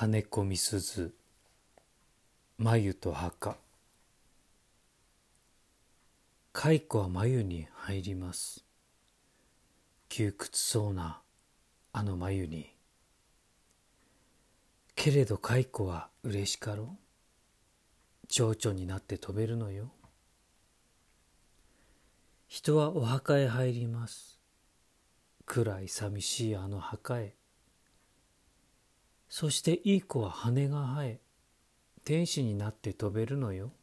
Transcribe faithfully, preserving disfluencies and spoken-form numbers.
金子みすず、眉と墓。蚕は眉に入ります。窮屈そうなあの眉に。けれど蚕は嬉しかろう。蝶々になって飛べるのよ。人はお墓へ入ります。暗い寂しいあの墓へ。そしていい子は羽が生え、天使になって飛べるのよ。